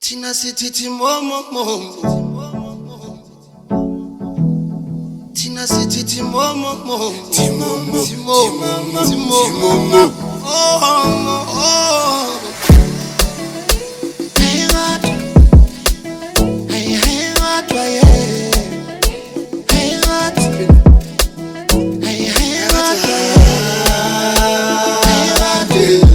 Tina City Timomo, Tina City Timomo, Timomo, Timomo, oh. Hey what? Hey what? Hey what? Hey what?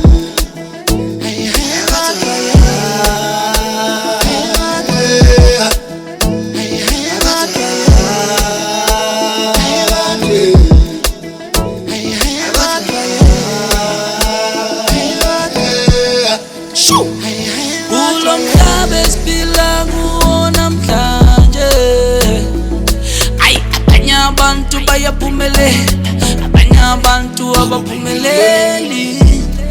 Abantu bayaphumelela, abanye abantu abaphumeleli.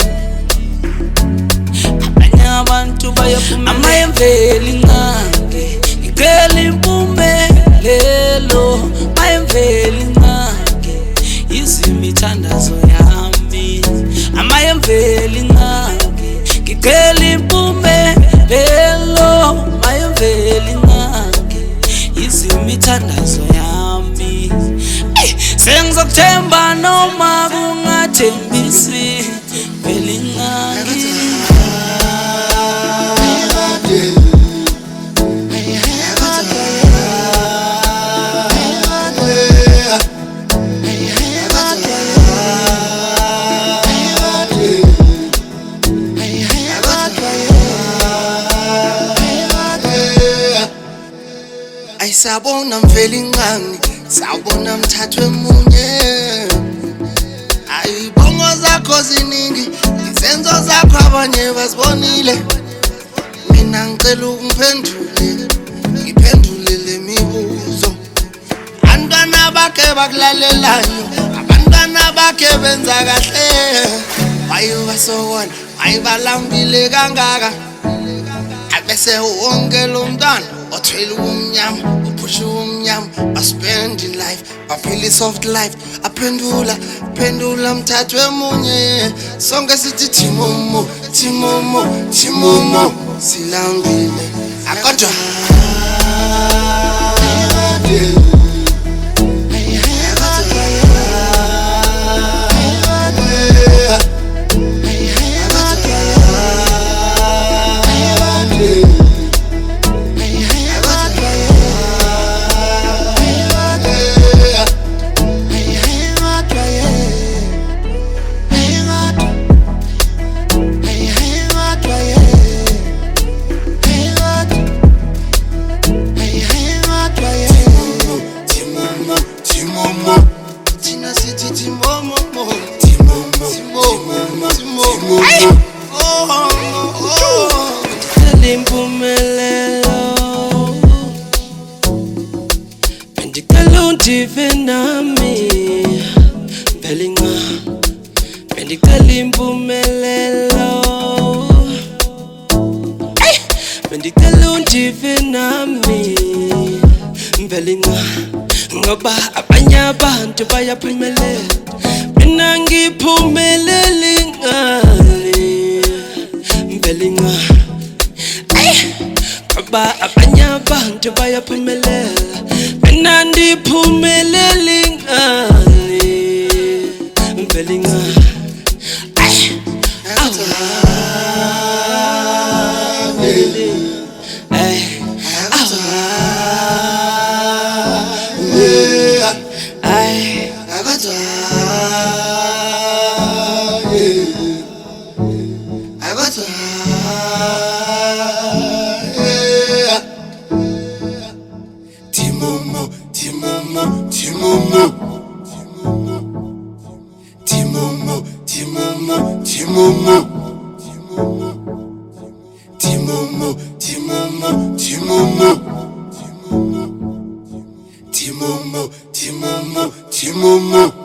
Abanye abantu bayaphumelela, amayemveli nqangi ngicela impumelelo. Amayemveli nqangi izimithandazo yami. Amayemveli nqangi ngicela impumelelo. Amayemveli nqangi izimithandazo yami. Sengizokuthemba noma kungathembisi veli nqangi. Ayisabona mveli nqangi, sawubona mthathwe munye. Ayibongo zakho ziningi, izenzo zakho abanye bazibonile. Mina ngicela ngiphendule le mibuzo. Abantwana bakhe bakulalelayo, abantwana bakhe benza kahle. Bayobasokona, bayibalambile kangaka. Abese wonke lo mntwana othwele umnyama, uphusha umnyama, spend in life, baphila soft life. Aphendula mthathwe munye. Sonke sithi Timomo, Timomo, Timomo, silambile akodwa. Tina City Timomo, Timomo, Ngicela impumelelo, bengicela undive nami veli nqangi. Bengicela impumelelo, bengicela undive nami veli nqangi. Ngoba abanye abantu bayaphumelela, mina ngiphumeleli ngani veli nqangi. Ngoba abanye abantu bayaphumelela, mina ndiphumeleli ngani veli nqangi. Timomo, Timomo, Timomo, Timomo, Timomo, Timomo, Timomo, Timomo, Timomo, Timomo, Timomo, Timomo.